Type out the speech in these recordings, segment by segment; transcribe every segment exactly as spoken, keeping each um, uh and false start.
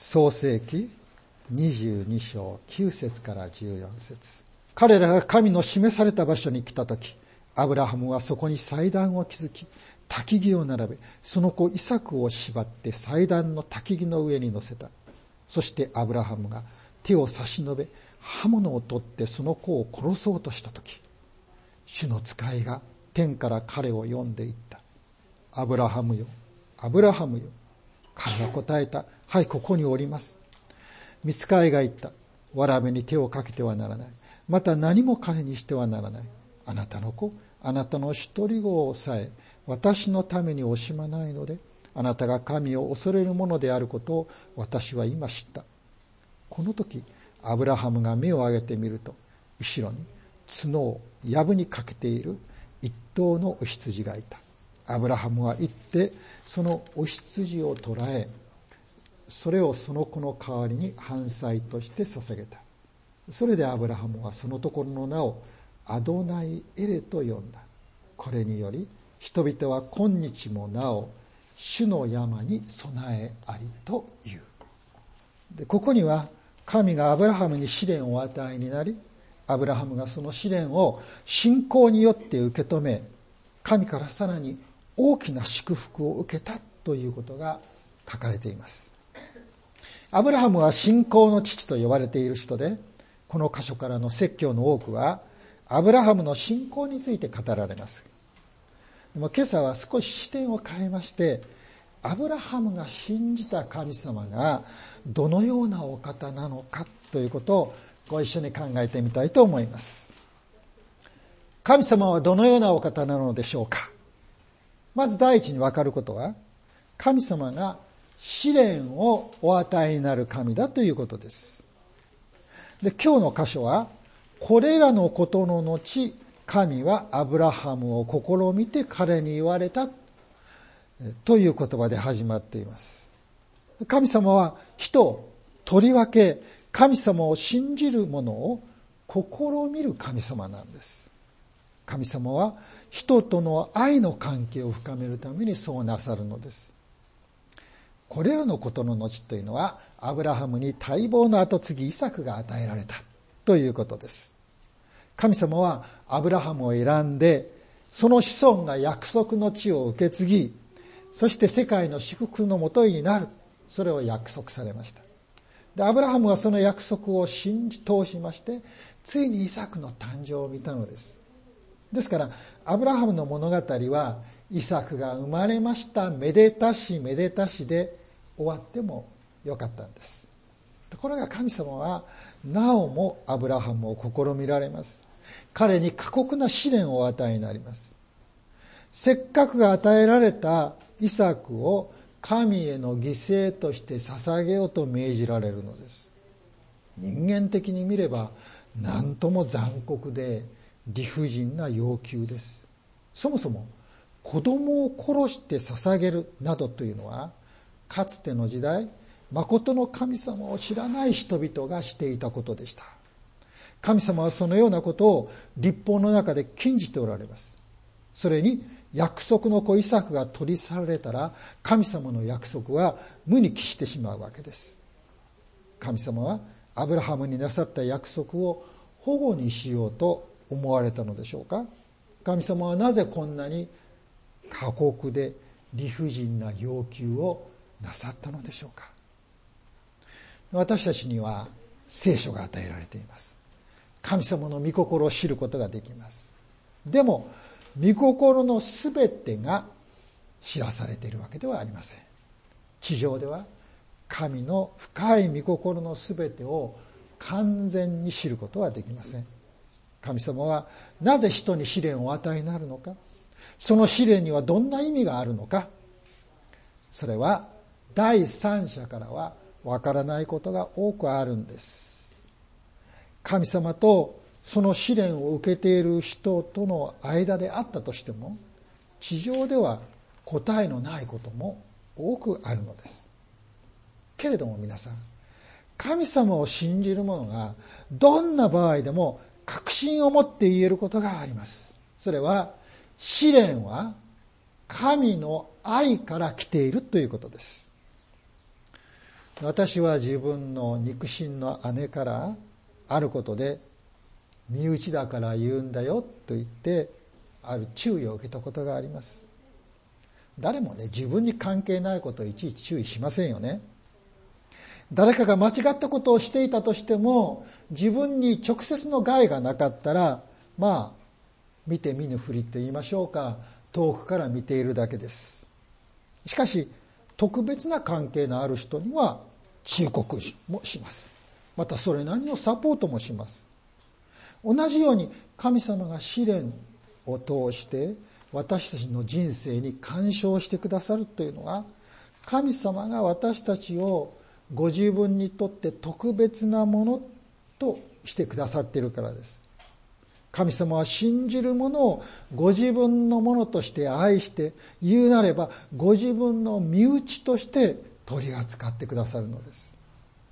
創世記にじゅうに章きゅう節からじゅうよん節。彼らが神の示された場所に来たとき、アブラハムはそこに祭壇を築き、焚き木を並べ、その子イサクを縛って祭壇の焚き木の上に乗せた。そしてアブラハムが手を差し伸べ、刃物を取ってその子を殺そうとしたとき、主の使いが天から彼を呼んでいった。アブラハムよ、アブラハムよ。彼は答えた。はい、ここにおります。御使いが言った。わらべに手をかけてはならない。また何も彼にしてはならない。あなたの子、あなたの一人子さえ私のために惜しまないので、あなたが神を恐れるものであることを私は今知った。この時、アブラハムが目を上げてみると、後ろに角を藪にかけている一頭のお羊がいた。アブラハムは行って、そのお羊を捕らえ、それをその子の代わりに燔祭として捧げた。それでアブラハムはそのところの名をアドナイエレと呼んだ。これにより人々は今日もなお主の山に備えありという。で、ここには神がアブラハムに試練をお与えになり、アブラハムがその試練を信仰によって受け止め、神からさらに大きな祝福を受けたということが書かれています。アブラハムは信仰の父と呼ばれている人で、この箇所からの説教の多くはアブラハムの信仰について語られます。でも今朝は少し視点を変えまして、アブラハムが信じた神様がどのようなお方なのかということをご一緒に考えてみたいと思います。神様はどのようなお方なのでしょうか。まず第一に分かることは、神様が試練をお与えになる神だということです。で、今日の箇所は、これらのことの後、神はアブラハムを試みて彼に言われたという言葉で始まっています。神様は人を、とりわけ神様を信じる者を試みる神様なんです。神様は人との愛の関係を深めるためにそうなさるのです。これらのことの後というのは、アブラハムに待望の後継ぎイサクが与えられたということです。神様はアブラハムを選んで、その子孫が約束の地を受け継ぎ、そして世界の祝福のもとになる、それを約束されました。で、アブラハムはその約束を信じ通しまして、ついにイサクの誕生を見たのです。ですから、アブラハムの物語は、イサクが生まれました、めでたしめでたしで終わってもよかったんです。ところが神様は、なおもアブラハムを試みられます。彼に過酷な試練をお与えになります。せっかくが与えられたイサクを神への犠牲として捧げようと命じられるのです。人間的に見れば、なんとも残酷で理不尽な要求です。そもそも子供を殺して捧げるなどというのは、かつての時代、誠の神様を知らない人々がしていたことでした。神様はそのようなことを律法の中で禁じておられます。それに約束の子イサクが取り去られたら、神様の約束は無に帰してしまうわけです。神様はアブラハムになさった約束を保護にしようと思われたのでしょうか。神様はなぜこんなに過酷で理不尽な要求をなさったのでしょうか。私たちには聖書が与えられています。神様の御心を知ることができます。でも、御心のすべてが知らされているわけではありません。地上では神の深い御心のすべてを完全に知ることはできません。神様はなぜ人に試練をお与えになるのか、その試練にはどんな意味があるのか、それは第三者からはわからないことが多くあるんです。神様とその試練を受けている人との間であったとしても、地上では答えのないことも多くあるのです。けれども皆さん、神様を信じる者がどんな場合でも確信を持って言えることがあります。それは、試練は神の愛から来ているということです。 私は自分の肉親の姉からあることで身内だから言うんだよと言ってある注意を受けたことがあります。誰もね、自分に関係ないことをいちいち注意しませんよね。誰かが間違ったことをしていたとしても、自分に直接の害がなかったら、まあ見て見ぬふりって言いましょうか、遠くから見ているだけです。しかし特別な関係のある人には忠告もします。またそれなりのサポートもします。同じように神様が試練を通して私たちの人生に干渉してくださるというのは、神様が私たちをご自分にとって特別なものとしてくださっているからです。神様は信じる者をご自分のものとして愛して、言うなればご自分の身内として取り扱ってくださるのです。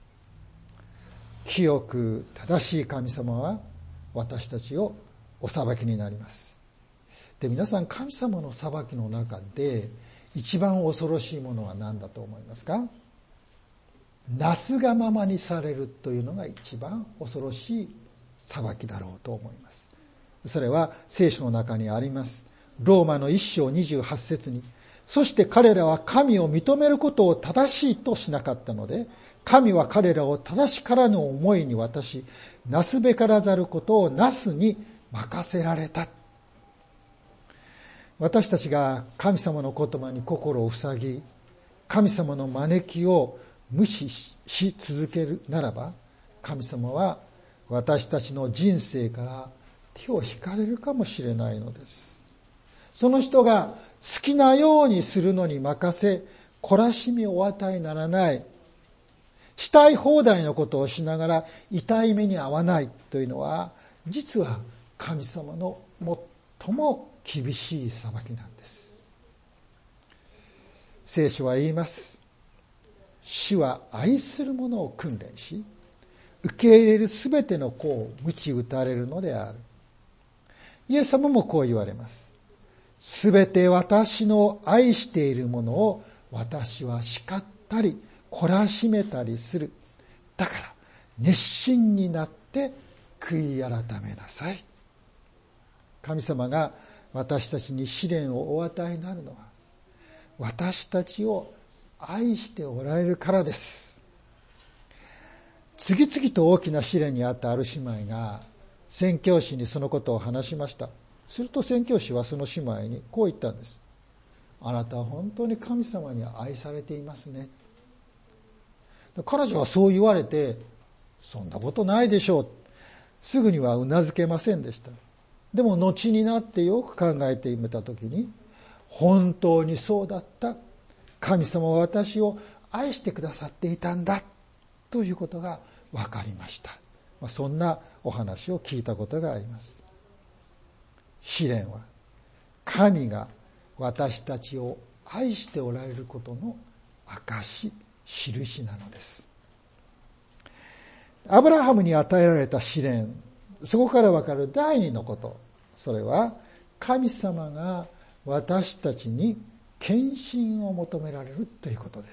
清く正しい神様は私たちをお裁きになります。で、皆さん、神様の裁きの中で一番恐ろしいものは何だと思いますか？なすがままにされるというのが一番恐ろしい裁きだろうと思います。それは聖書の中にあります。ローマの一章二十八節に、そして彼らは神を認めることを正しいとしなかったので、神は彼らを正しからぬ思いに渡し、なすべからざることをなすに任せられた。私たちが神様の言葉に心を塞ぎ、神様の招きを無視し続けるならば、神様は私たちの人生から手を引かれるかもしれないのです。その人が好きなようにするのに任せ、懲らしみをお与えにならない、したい放題のことをしながら痛い目に遭わないというのは、実は神様の最も厳しい裁きなんです。聖書は言います。主は愛する者を訓練し、受け入れるすべての子を鞭打たれるのである。イエス様もこう言われます。すべて私の愛しているものを私は叱ったり懲らしめたりする。だから熱心になって悔い改めなさい。神様が私たちに試練をお与えになるのは、私たちを愛しておられるからです。次々と大きな試練にあったある姉妹が宣教師にそのことを話しました。すると宣教師はその姉妹にこう言ったんです。あなたは本当に神様に愛されていますね。彼女はそう言われて、そんなことないでしょう。すぐにはうなずけませんでした。でも後になってよく考えてみたときに、本当にそうだった。神様は私を愛してくださっていたんだということが分かりました。そんなお話を聞いたことがあります。試練は神が私たちを愛しておられることの証、印なのです。アブラハムに与えられた試練、そこから分かる第二のこと、それは神様が私たちに献身を求められるということです。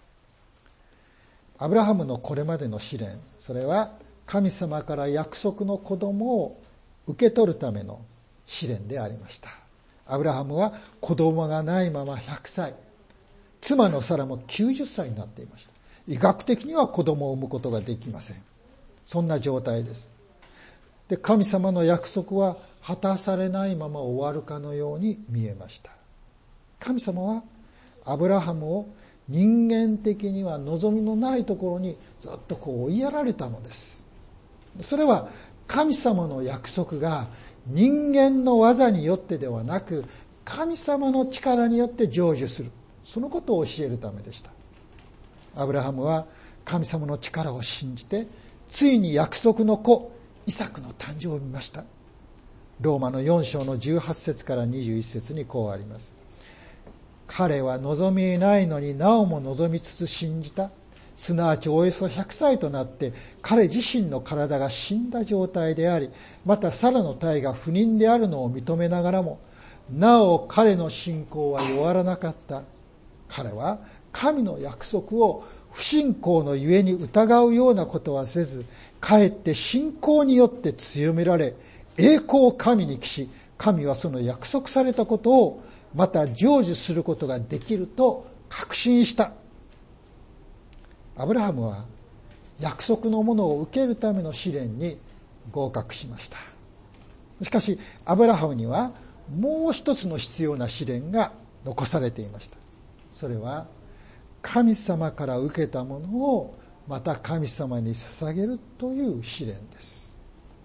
アブラハムのこれまでの試練、それは神様から約束の子供を受け取るための試練でありました。アブラハムは子供がないままひゃくさい、妻のサラもきゅうじゅっさいになっていました。医学的には子供を産むことができません。そんな状態です。で、神様の約束は果たされないまま終わるかのように見えました。神様はアブラハムを人間的には望みのないところにずっとこう追いやられたのです。それは神様の約束が人間の技によってではなく、神様の力によって成就する、そのことを教えるためでした。アブラハムは神様の力を信じて、ついに約束の子イサクの誕生を見ました。ローマのよん章のじゅうはち節からにじゅういち節にこうあります。彼は望みないのになおも望みつつ信じた。すなわちおよそひゃくさいとなって彼自身の体が死んだ状態であり、またサラの体が不妊であるのを認めながらも、なお彼の信仰は弱らなかった。彼は神の約束を不信仰のゆえに疑うようなことはせず、かえって信仰によって強められ、栄光を神に帰し、神はその約束されたことをまた成就することができると確信した。アブラハムは約束のものを受けるための試練に合格しました。しかしアブラハムにはもう一つの必要な試練が残されていました。それは神様から受けたものをまた神様に捧げるという試練です。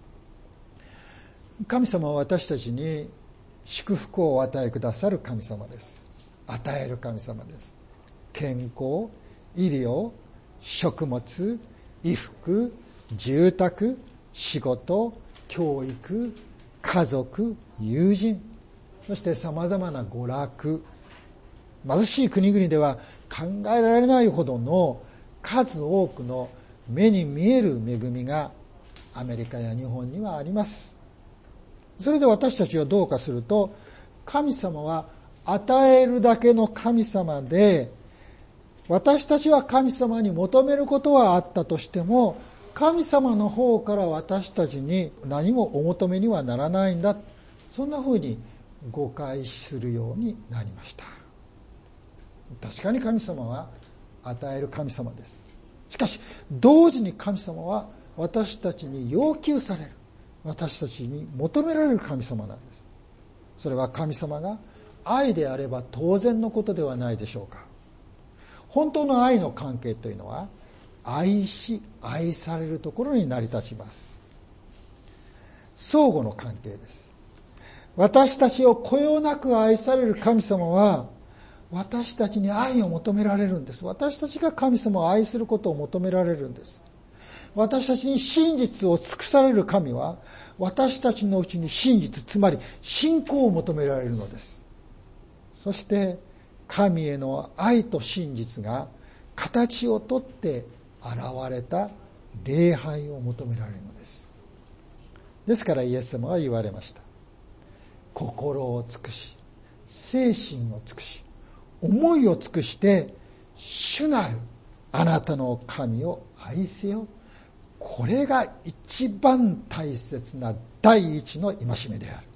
神様は私たちに祝福をお与えくださる神様です。与える神様です。健康、医療、食物、衣服、住宅、仕事、教育、家族、友人、そして様々な娯楽、貧しい国々では考えられないほどの数多くの目に見える恵みがアメリカや日本にはあります。それで私たちはどうかすると、神様は与えるだけの神様で、私たちは神様に求めることはあったとしても、神様の方から私たちに何もお求めにはならないんだ。そんな風に誤解するようになりました。確かに神様は与える神様です。しかし同時に神様は私たちに要求される、私たちに求められる神様なんです。それは神様が愛であれば当然のことではないでしょうか。本当の愛の関係というのは愛し愛されるところに成り立ちます。相互の関係です。私たちをこよなく愛される神様は私たちに愛を求められるんです。私たちが神様を愛することを求められるんです。私たちに真実を尽くされる神は私たちのうちに真実、つまり信仰を求められるのです。そして神への愛と真実が形をとって現れた礼拝を求められるのです。ですからイエス様は言われました。心を尽くし、精神を尽くし、思いを尽くして主なるあなたの神を愛せよ。これが一番大切な第一の戒めである。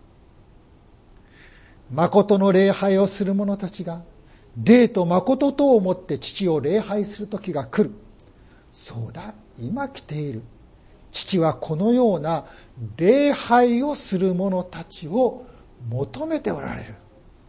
誠の礼拝をする者たちが霊と誠と思って父を礼拝する時が来る。そうだ、今来ている。父はこのような礼拝をする者たちを求めておられる。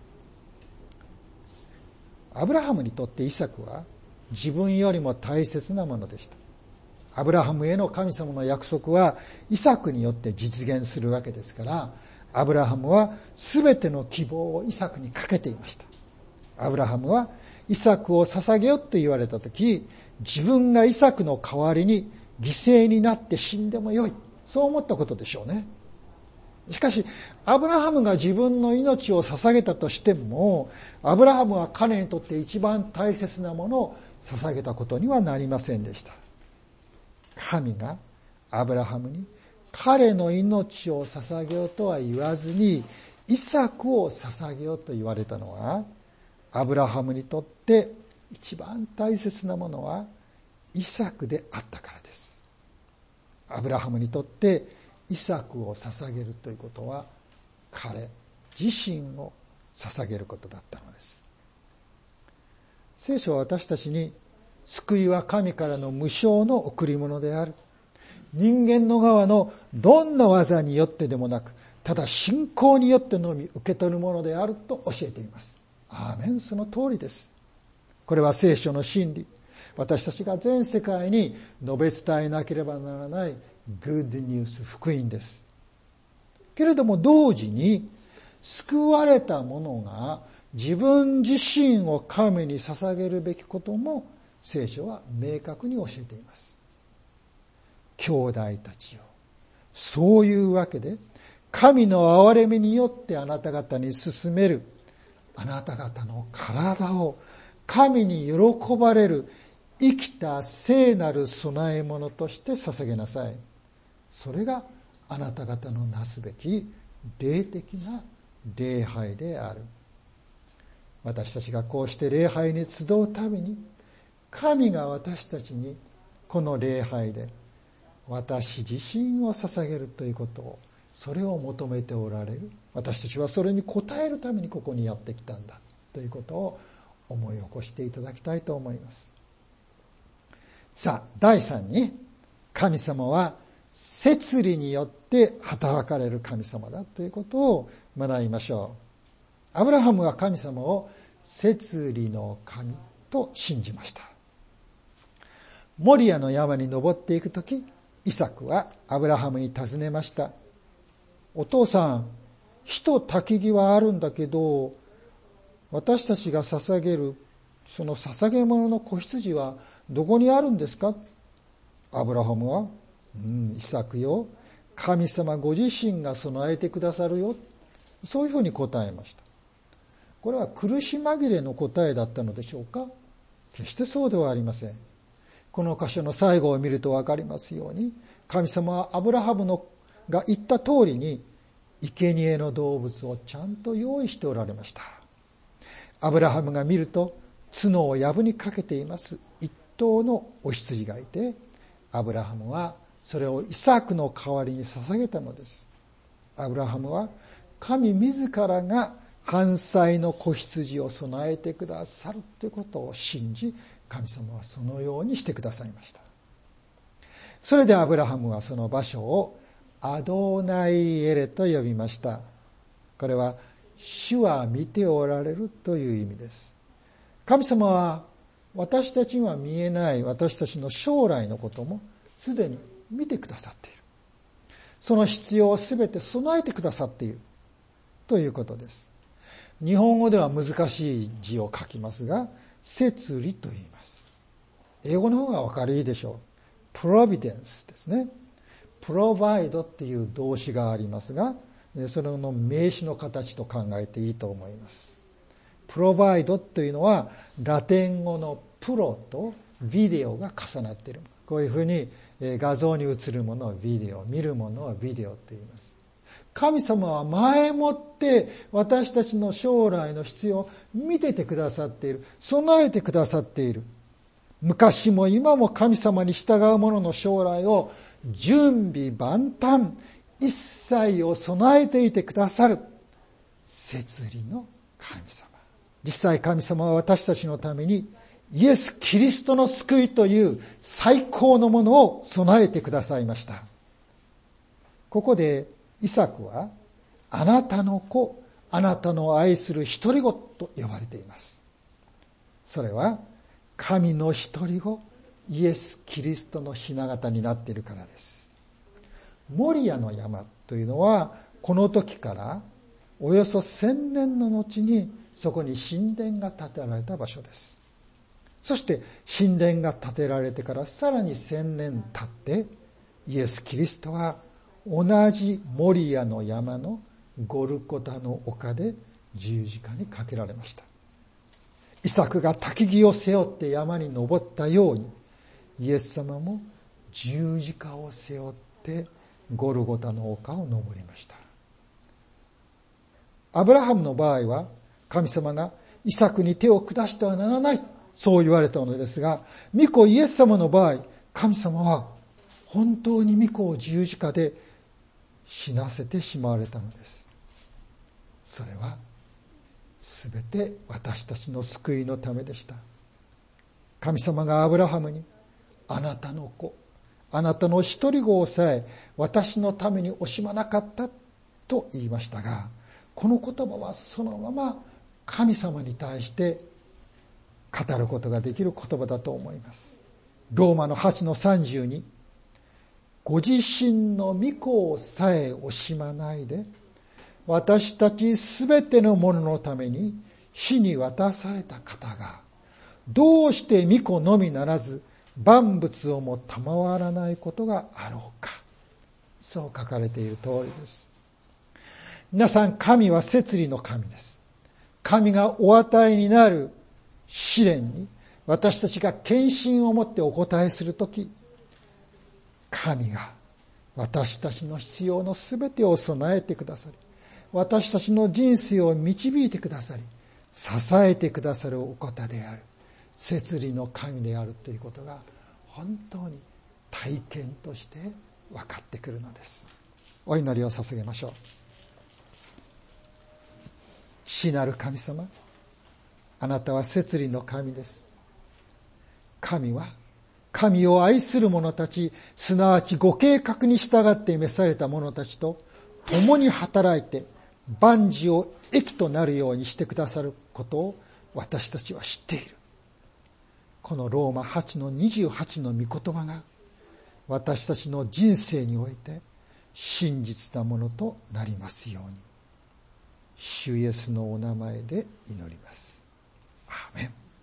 アブラハムにとってイサクは自分よりも大切なものでした。アブラハムへの神様の約束はイサクによって実現するわけですから、アブラハムは全ての希望をイサクにかけていました。アブラハムはイサクを捧げよと言われたとき、自分がイサクの代わりに犠牲になって死んでもよい、そう思ったことでしょうね。しかしアブラハムが自分の命を捧げたとしても、アブラハムは彼にとって一番大切なものを捧げたことにはなりませんでした。神がアブラハムに彼の命を捧げようとは言わずにイサクを捧げようと言われたのは、アブラハムにとって一番大切なものはイサクであったからです。アブラハムにとってイサクを捧げるということは彼自身を捧げることだったのです。聖書は私たちに救いは神からの無償の贈り物である。人間の側のどんな技によってでもなく、ただ信仰によってのみ受け取るものであると教えています。アーメン、その通りです。これは聖書の真理。私たちが全世界に述べ伝えなければならないグッドニュース、福音です。けれども同時に救われた者が自分自身を神に捧げるべきことも聖書は明確に教えています。兄弟たちよ、そういうわけで神の憐れみによってあなた方に進めるあなた方の体を神に喜ばれる生きた聖なる供え物として捧げなさい。それがあなた方のなすべき霊的な礼拝である。私たちがこうして礼拝に集うたびに神が私たちにこの礼拝で私自身を捧げるということを、それを求めておられる。私たちはそれに応えるためにここにやってきたんだということを思い起こしていただきたいと思います。さあ、だいさんに、神様は摂理によって働かれる神様だということを学びましょう。アブラハムは神様を摂理の神と信じました。モリアの山に登っていくとき、イサクはアブラハムに尋ねました。お父さん、火と焚き木はあるんだけど、私たちが捧げるその捧げ物の子羊はどこにあるんですか？アブラハムは、うん、イサクよ、神様ご自身が備えてくださるよ。そういうふうに答えました。これは苦し紛れの答えだったのでしょうか？決してそうではありません。この箇所の最後を見るとわかりますように、神様はアブラハムのが言った通りに、生贄の動物をちゃんと用意しておられました。アブラハムが見ると、角を藪にかけています一頭のお羊がいて、アブラハムはそれをイサクの代わりに捧げたのです。アブラハムは神自らが燔祭の子羊を備えてくださるということを信じ、神様はそのようにしてくださいました。それでアブラハムはその場所をアドーナイエレと呼びました。これは主は見ておられるという意味です。神様は私たちには見えない私たちの将来のこともすでに見てくださっている。その必要をすべて備えてくださっているということです。日本語では難しい字を書きますが、摂理と言います。英語の方が分かりいいでしょう。providence ですね。provide っていう動詞がありますが、それの名詞の形と考えていいと思います。provide というのはラテン語のプロとビデオが重なっている。こういうふうに画像に映るものをビデオ、見るものをビデオって言います。神様は前もって私たちの将来の必要を見ててくださっている。備えてくださっている。昔も今も神様に従う者の将来を準備万端、一切を備えていてくださる摂理の神様。実際神様は私たちのためにイエス・キリストの救いという最高のものを備えてくださいました。ここでイサクはあなたの子、あなたの愛する一人子と呼ばれています。それは神の一人子イエス・キリストの雛形になっているからです。モリアの山というのはこの時からおよそ千年の後にそこに神殿が建てられた場所です。そして神殿が建てられてからさらに千年経ってイエス・キリストは同じモリアの山のゴルゴタの丘で十字架にかけられました。イサクが焚き木を背負って山に登ったように、イエス様も十字架を背負ってゴルゴタの丘を登りました。アブラハムの場合は神様がイサクに手を下してはならない、そう言われたのですが、御子イエス様の場合、神様は本当に御子を十字架で死なせてしまわれたのです。それはすべて私たちの救いのためでした。神様がアブラハムに、あなたの子、あなたの一人子をさえ私のために惜しまなかったと言いましたが、この言葉はそのまま神様に対して語ることができる言葉だと思います。ローマのはちのさんじゅうに、ご自身の御子をさえ惜しまないで、私たちすべてのもののために死に渡された方が、どうして御子のみならず万物をも賜らないことがあろうか。そう書かれている通りです。皆さん、神は摂理の神です。神がお与えになる試練に私たちが献身を持ってお答えするとき、神が私たちの必要のすべてを備えてくださり、私たちの人生を導いてくださり、支えてくださるお方である。 摂理の神であるということが本当に体験として分かってくるのです。お祈りを捧げましょう。父なる神様、あなたは摂理の神です。神は神を愛する者たち、すなわちご計画に従って召された者たちと共に働いて万事を益となるようにしてくださることを私たちは知っている。このローマはちのにじゅうはちの御言葉が私たちの人生において真実なものとなりますように、主イエスのお名前で祈ります。アーメン。